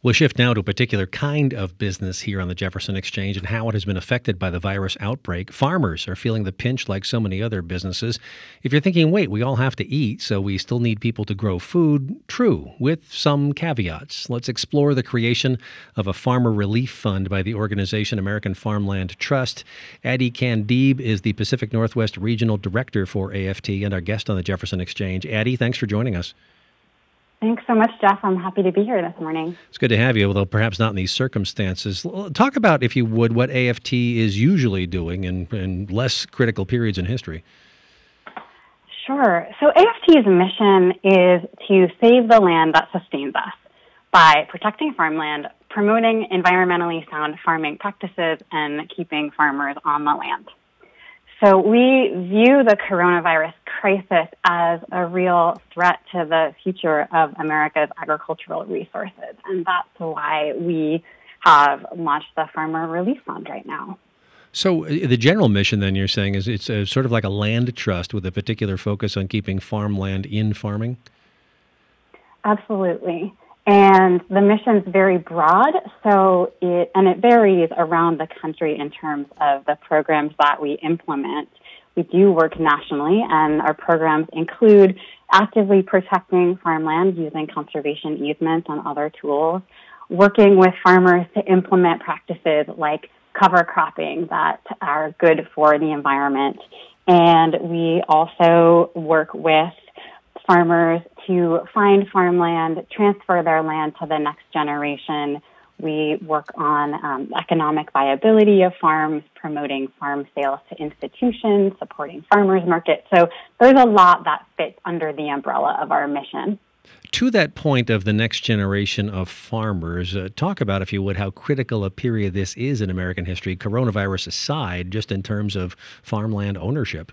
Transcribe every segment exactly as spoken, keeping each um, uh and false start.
We'll shift now to a particular kind of business here on the Jefferson Exchange and how it has been affected by the virus outbreak. Farmers are feeling the pinch like so many other businesses. If you're thinking, wait, we all have to eat, so we still need people to grow food, true, with some caveats. Let's explore the creation of a farmer relief fund by the organization American Farmland Trust. Addie Candib is the Pacific Northwest Regional Director for A F T and our guest on the Jefferson Exchange. Addie, thanks for joining us. Thanks so much, Jeff. I'm happy to be here this morning. It's good to have you, although perhaps not in these circumstances. Talk about, if you would, what A F T is usually doing in, in less critical periods in history. Sure. So A F T's mission is to save the land that sustains us by protecting farmland, promoting environmentally sound farming practices, and keeping farmers on the land. So we view the coronavirus crisis as a real threat to the future of America's agricultural resources, and that's why we have launched the Farmer Relief Fund right now. So uh, the general mission, then, you're saying, is it's a, sort of like a land trust with a particular focus on keeping farmland in farming? Absolutely. And the mission's very broad, so it and it varies around the country in terms of the programs that we implement. We do work nationally, and our programs include actively protecting farmland using conservation easements and other tools, working with farmers to implement practices like cover cropping that are good for the environment. And we also work with farmers to find farmland, transfer their land to the next generation. We work on um, economic viability of farms, promoting farm sales to institutions, supporting farmers markets. So there's a lot that fits under the umbrella of our mission. To that point of the next generation of farmers, uh, talk about, if you would, how critical a period this is in American history, coronavirus aside, just in terms of farmland ownership.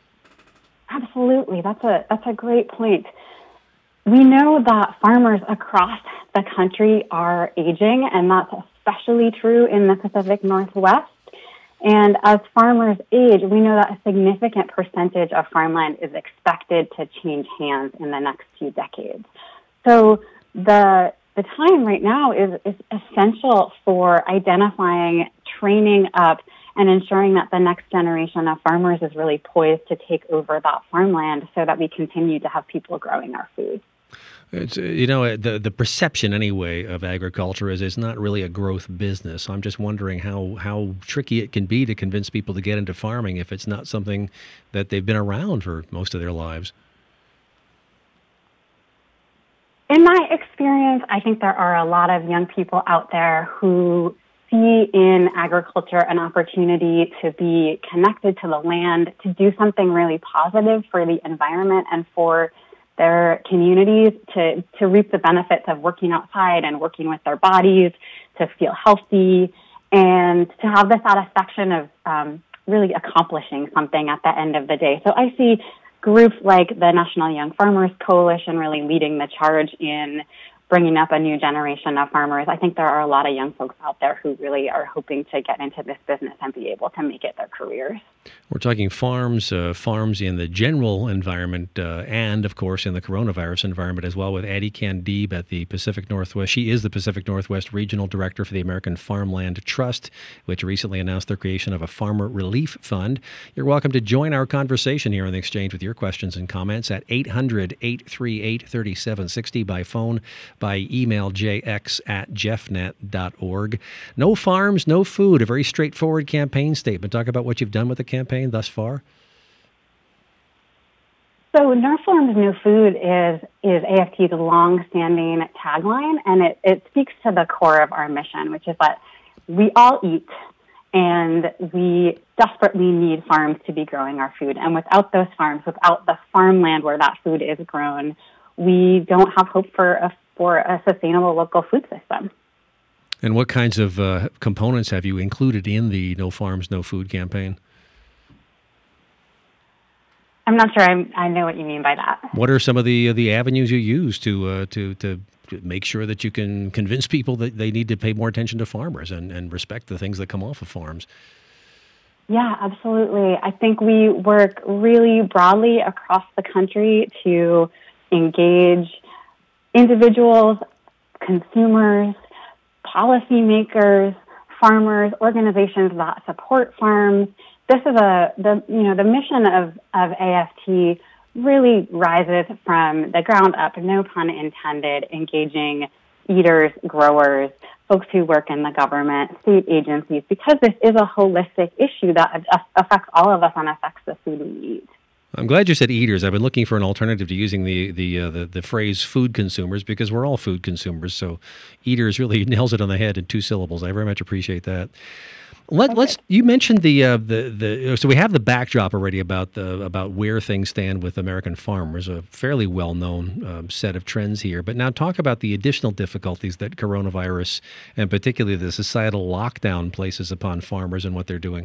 Absolutely. That's a that's a great point. We know that farmers across the country are aging, and that's especially true in the Pacific Northwest. And as farmers age, we know that a significant percentage of farmland is expected to change hands in the next few decades. So the the time right now is, is essential for identifying, training up, and ensuring that the next generation of farmers is really poised to take over that farmland so that we continue to have people growing our food. It's, you know, the the perception anyway of agriculture is it's not really a growth business. I'm just wondering how, how tricky it can be to convince people to get into farming if it's not something that they've been around for most of their lives. In my experience, I think there are a lot of young people out there who see in agriculture an opportunity to be connected to the land, to do something really positive for the environment and for their communities, to, to reap the benefits of working outside and working with their bodies, to feel healthy, and to have the satisfaction of um, really accomplishing something at the end of the day. So I see groups like the National Young Farmers Coalition really leading the charge in bringing up a new generation of farmers. I think there are a lot of young folks out there who really are hoping to get into this business and be able to make it their careers. We're talking farms, uh, farms in the general environment uh, and, of course, in the coronavirus environment as well, with Addie Candib at the Pacific Northwest. She is the Pacific Northwest Regional Director for the American Farmland Trust, which recently announced the creation of a Farmer Relief Fund. You're welcome to join our conversation here on the Exchange with your questions and comments at eight hundred, eight three eight, three seven six zero by phone, by email, jx at jeffnet dot org. No farms, no food, a very straightforward campaign statement. Talk about what you've done with the campaign thus far. So No Farms, No Food is is A F T's long-standing tagline, and it, it speaks to the core of our mission, which is that we all eat, and we desperately need farms to be growing our food. And without those farms, without the farmland where that food is grown, we don't have hope for a, for a sustainable local food system. And what kinds of uh, components have you included in the No Farms, No Food campaign? I'm not sure I'm, I know what you mean by that. What are some of the uh, the avenues you use to uh, to to make sure that you can convince people that they need to pay more attention to farmers and, and respect the things that come off of farms? Yeah, absolutely. I think we work really broadly across the country to engage individuals, consumers, policymakers, farmers, organizations that support farms. This is a the you know the mission of of A F T really rises from the ground up, no pun intended, engaging eaters, growers, folks who work in the government, state agencies, because this is a holistic issue that affects all of us and affects the food we eat. I'm glad you said eaters. I've been looking for an alternative to using the the, uh, the the phrase food consumers, because we're all food consumers. So eaters really nails it on the head in two syllables. I very much appreciate that. Let, okay. Let's. You mentioned the uh, the the. So we have the backdrop already about the about where things stand with American farmers, a fairly well known um, set of trends here. But now talk about the additional difficulties that coronavirus, and particularly the societal lockdown, places upon farmers and what they're doing.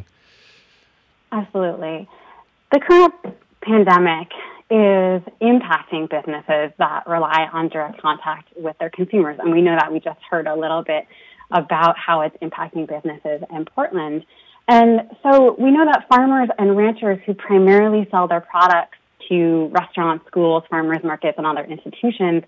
Absolutely, the current pandemic is impacting businesses that rely on direct contact with their consumers, and we know that. We just heard a little bit about how it's impacting businesses in Portland. And so we know that farmers and ranchers who primarily sell their products to restaurants, schools, farmers markets, and other institutions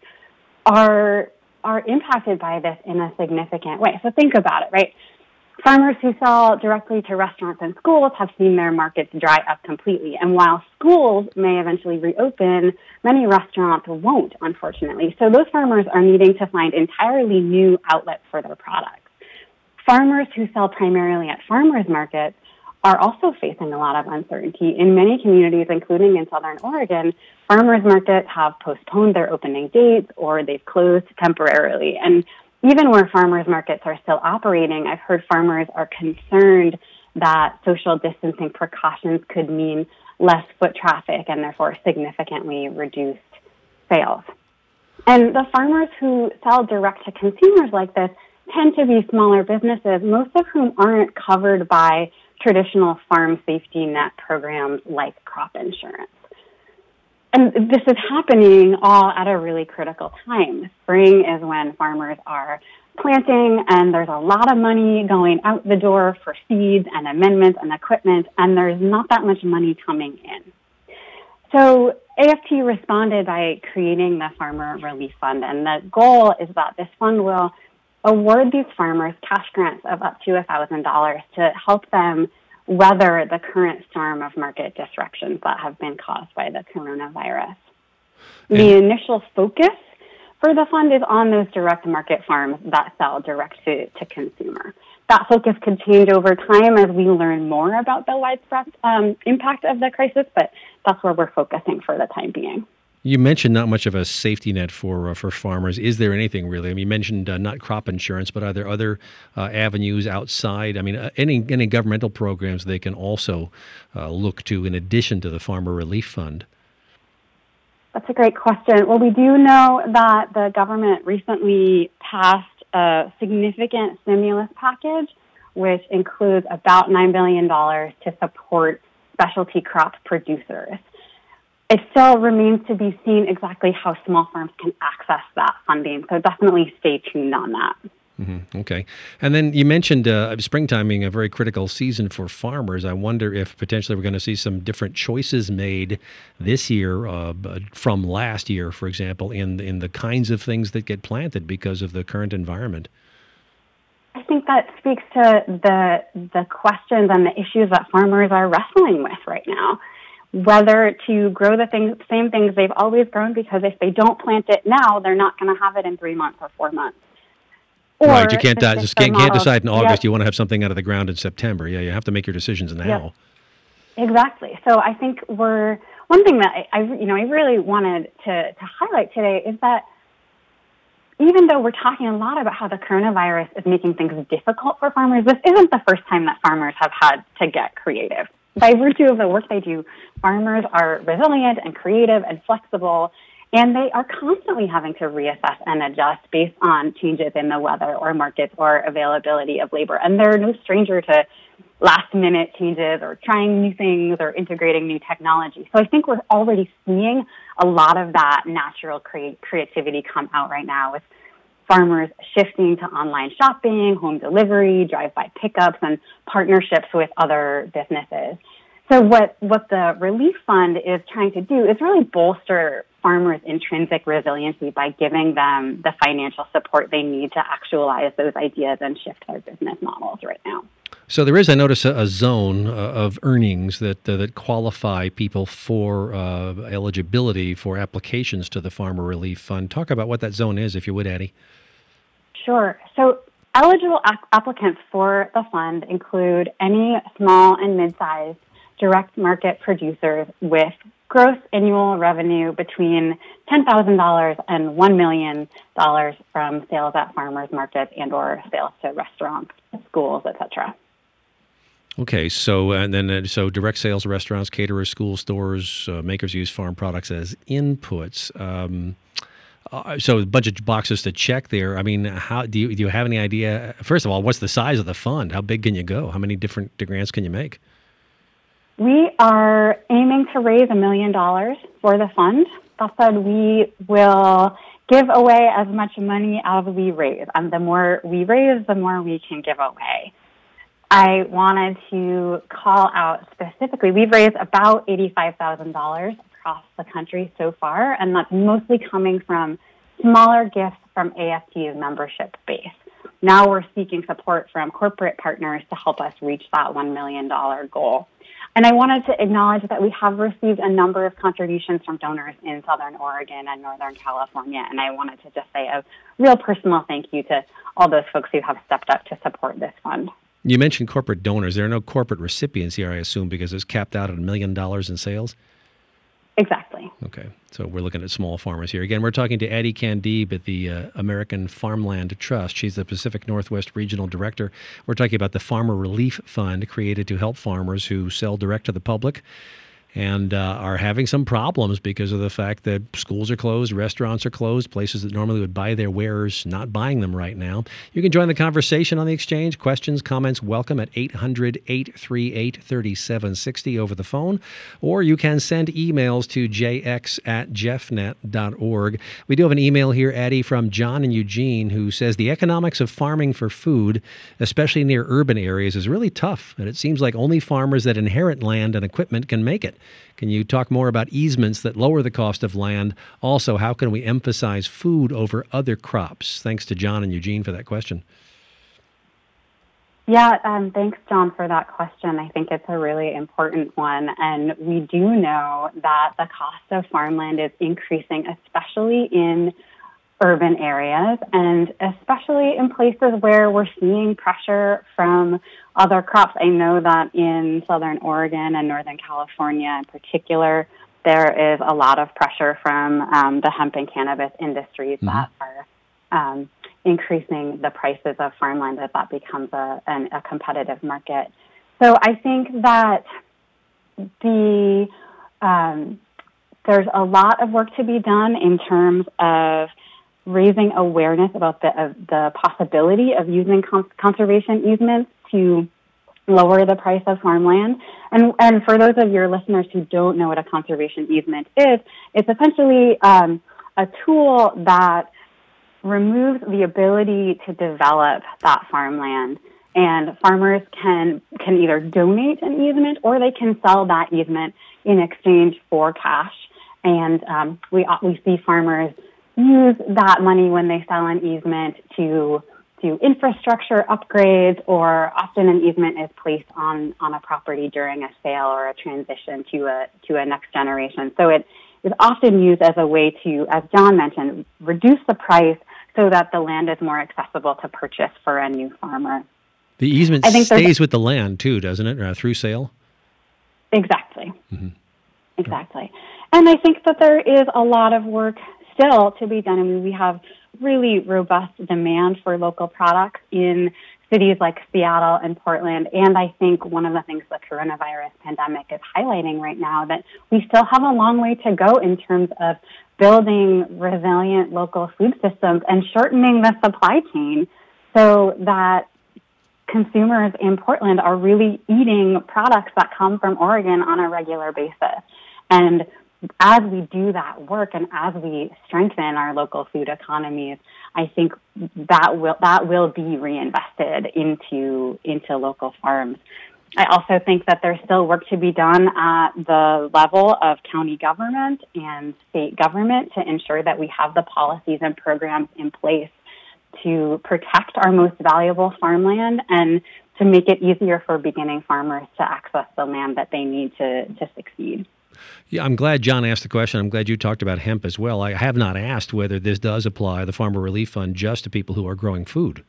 are are impacted by this in a significant way. So think about it, right? Farmers who sell directly to restaurants and schools have seen their markets dry up completely. And while schools may eventually reopen, many restaurants won't, unfortunately. So those farmers are needing to find entirely new outlets for their products. Farmers who sell primarily at farmers markets are also facing a lot of uncertainty. In many communities, including in Southern Oregon, farmers markets have postponed their opening dates or they've closed temporarily. And even where farmers markets are still operating, I've heard farmers are concerned that social distancing precautions could mean less foot traffic and therefore significantly reduced sales. And the farmers who sell direct to consumers like this tend to be smaller businesses, most of whom aren't covered by traditional farm safety net programs like crop insurance. And this is happening all at a really critical time. Spring is when farmers are planting, and there's a lot of money going out the door for seeds and amendments and equipment, and there's not that much money coming in. So A F T responded by creating the Farmer Relief Fund, and the goal is that this fund will award these farmers cash grants of up to one thousand dollars to help them weather the current storm of market disruptions that have been caused by the coronavirus. And the initial focus for the fund is on those direct market farms that sell direct to, to consumer. That focus could change over time as we learn more about the widespread um, impact of the crisis, but that's where we're focusing for the time being. You mentioned not much of a safety net for uh, for farmers. Is there anything really? I mean, you mentioned uh, not crop insurance, but are there other uh, avenues outside? I mean, uh, any any governmental programs they can also uh, look to in addition to the Farmer Relief Fund? That's a great question. Well, we do know that the government recently passed a significant stimulus package, which includes about nine billion dollars to support specialty crop producers. It still remains to be seen exactly how small farms can access that funding, so definitely stay tuned on that. Mm-hmm. Okay. And then you mentioned uh, springtime being a very critical season for farmers. I wonder if potentially we're going to see some different choices made this year uh, from last year, for example, in, in the kinds of things that get planted because of the current environment. I think that speaks to the the questions and the issues that farmers are wrestling with right now. Whether to grow the things, same things they've always grown, because if they don't plant it now, they're not going to have it in three months or four months. Or right, you can't, di- just can't, can't decide in August yep. you want to have something out of the ground in September. Yeah, you have to make your decisions now. Yep. Exactly. So I think we're, one thing that I, I, you know, I really wanted to, to highlight today is that even though we're talking a lot about how the coronavirus is making things difficult for farmers, this isn't the first time that farmers have had to get creative. By virtue of the work they do, farmers are resilient and creative and flexible, and they are constantly having to reassess and adjust based on changes in the weather or markets or availability of labor. And they're no stranger to last-minute changes or trying new things or integrating new technology. So I think we're already seeing a lot of that natural cre- creativity come out right now, with farmers shifting to online shopping, home delivery, drive-by pickups, and partnerships with other businesses. So what, what the Relief Fund is trying to do is really bolster farmers' intrinsic resiliency by giving them the financial support they need to actualize those ideas and shift their business models right now. So there is, I notice, a, a zone uh, of earnings that uh, that qualify people for uh, eligibility for applications to the Farmer Relief Fund. Talk about what that zone is, if you would, Addie. Sure. So eligible ap- applicants for the fund include any small and mid-sized direct market producers with gross annual revenue between ten thousand dollars and one million dollars from sales at farmers markets and or sales to restaurants, schools, et cetera. Okay, so and then uh, so direct sales, restaurants, caterers, school stores, uh, makers use farm products as inputs. Um, uh, so a bunch of boxes to check there. I mean, how do you do you have any idea? First of all, what's the size of the fund? How big can you go? How many different grants can you make? We are aiming to raise a million dollars for the fund. That said, we will give away as much money as we raise, and the more we raise, the more we can give away. I wanted to call out specifically, we've raised about eighty-five thousand dollars across the country so far, and that's mostly coming from smaller gifts from A F T's membership base. Now we're seeking support from corporate partners to help us reach that one million dollars goal. And I wanted to acknowledge that we have received a number of contributions from donors in Southern Oregon and Northern California, and I wanted to just say a real personal thank you to all those folks who have stepped up to support this fund. You mentioned corporate donors. There are no corporate recipients here, I assume, because it's capped out at a million dollars in sales? Exactly. Okay. So we're looking at small farmers here. Again, we're talking to Addie Candib at the uh, American Farmland Trust. She's the Pacific Northwest Regional Director. We're talking about the Farmer Relief Fund created to help farmers who sell direct to the public and uh, are having some problems because of the fact that schools are closed, restaurants are closed, places that normally would buy their wares not buying them right now. You can join the conversation on the exchange. Questions, comments, welcome at eight hundred, eight three eight, three seven six zero over the phone, or you can send emails to j x at jeffnet dot org. We do have an email here, Addie, from John and Eugene, who says the economics of farming for food, especially near urban areas, is really tough, and it seems like only farmers that inherit land and equipment can make it. Can you talk more about easements that lower the cost of land? Also, how can we emphasize food over other crops? Thanks to John and Eugene for that question. Yeah, um, thanks, John, for that question. I think it's a really important one. And we do know that the cost of farmland is increasing, especially in urban areas, and especially in places where we're seeing pressure from other crops. I know that in Southern Oregon and Northern California in particular, there is a lot of pressure from um, the hemp and cannabis industries mm-hmm. that are um, increasing the prices of farmland as that becomes a, an, a competitive market. So I think that the um, there's a lot of work to be done in terms of raising awareness about the uh, the possibility of using cons- conservation easements to lower the price of farmland. And and for those of your listeners who don't know what a conservation easement is, it's essentially um, a tool that removes the ability to develop that farmland. And farmers can can either donate an easement or they can sell that easement in exchange for cash. And um, we we see farmers use that money when they sell an easement to do infrastructure upgrades, or often an easement is placed on, on a property during a sale or a transition to a to a next generation. So it is often used as a way to, as John mentioned, reduce the price so that the land is more accessible to purchase for a new farmer. The easement stays with the land too, doesn't it, uh, through sale? Exactly. Mm-hmm. Exactly. And I think that there is a lot of work still to be done. I mean, we have really robust demand for local products in cities like Seattle and Portland. And I think one of the things the coronavirus pandemic is highlighting right now, that we still have a long way to go in terms of building resilient local food systems and shortening the supply chain so that consumers in Portland are really eating products that come from Oregon on a regular basis. And as we do that work and as we strengthen our local food economies, I think that will that will be reinvested into into local farms. I also think that there's still work to be done at the level of county government and state government to ensure that we have the policies and programs in place to protect our most valuable farmland and to make it easier for beginning farmers to access the land that they need to, to succeed. Yeah, I'm glad John asked the question. I'm glad you talked about hemp as well. I have not asked whether this does apply, the Farmer Relief Fund, just to people who are growing food.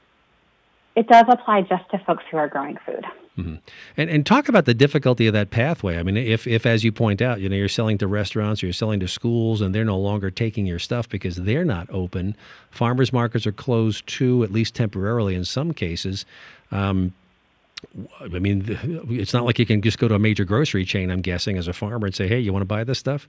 It does apply just to folks who are growing food. Mm-hmm. And and talk about the difficulty of that pathway. I mean, if, if, as you point out, you know, you're selling to restaurants or you're selling to schools and they're no longer taking your stuff because they're not open. Farmers markets are closed too, at least temporarily in some cases. Um, I mean, it's not like you can just go to a major grocery chain, I'm guessing, as a farmer and say, hey, you want to buy this stuff?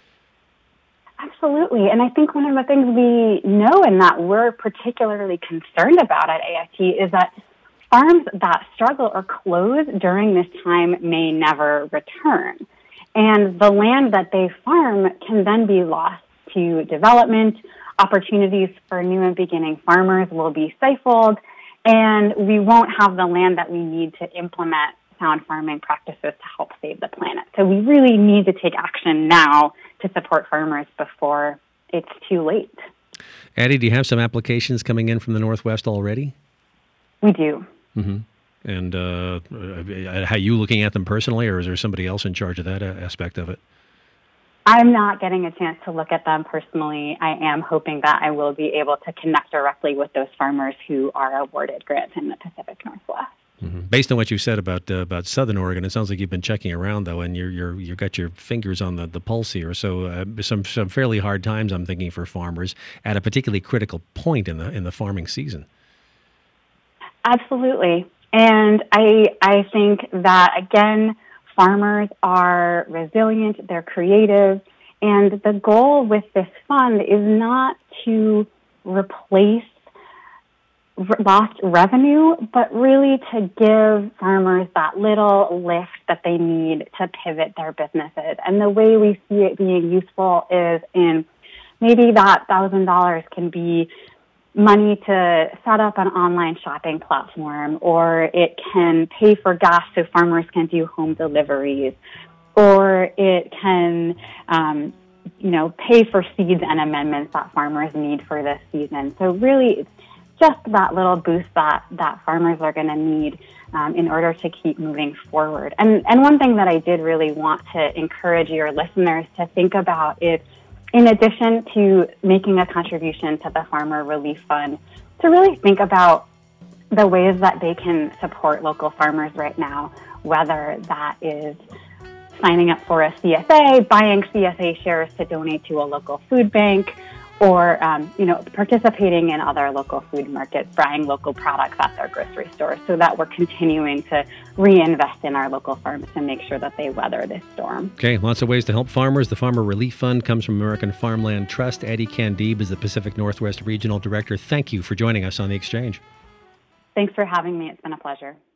Absolutely. And I think one of the things we know and that we're particularly concerned about at A F T is that farms that struggle or close during this time may never return. And the land that they farm can then be lost to development. Opportunities for new and beginning farmers will be stifled, and we won't have the land that we need to implement sound farming practices to help save the planet. So we really need to take action now to support farmers before it's too late. Addie, do you have some applications coming in from the Northwest already? We do. Mm-hmm. And uh, are you looking at them personally, or is there somebody else in charge of that aspect of it? I'm not getting a chance to look at them personally. I am hoping that I will be able to connect directly with those farmers who are awarded grants in the Pacific Northwest. Mm-hmm. Based on what you said about uh, about Southern Oregon, it sounds like you've been checking around, though, and you're you're you've got your fingers on the, the pulse here. So uh, some some fairly hard times, I'm thinking, for farmers at a particularly critical point in the in the farming season. Absolutely, and I I think that again, farmers are resilient, they're creative, and the goal with this fund is not to replace lost revenue, but really to give farmers that little lift that they need to pivot their businesses. And the way we see it being useful is in maybe that one thousand dollars can be money to set up an online shopping platform, or it can pay for gas so farmers can do home deliveries, or it can um, you know, pay for seeds and amendments that farmers need for this season. So really, it's just that little boost that, that farmers are going to need um, in order to keep moving forward. And, and one thing that I did really want to encourage your listeners to think about is, in addition to making a contribution to the Farmer Relief Fund, to really think about the ways that they can support local farmers right now, whether that is signing up for a C S A, buying C S A shares to donate to a local food bank, or um, you know, participating in other local food markets, buying local products at their grocery stores, so that we're continuing to reinvest in our local farms to make sure that they weather this storm. Okay, lots of ways to help farmers. The Farmer Relief Fund comes from American Farmland Trust. Addie Candib is the Pacific Northwest Regional Director. Thank you for joining us on The Exchange. Thanks for having me. It's been a pleasure.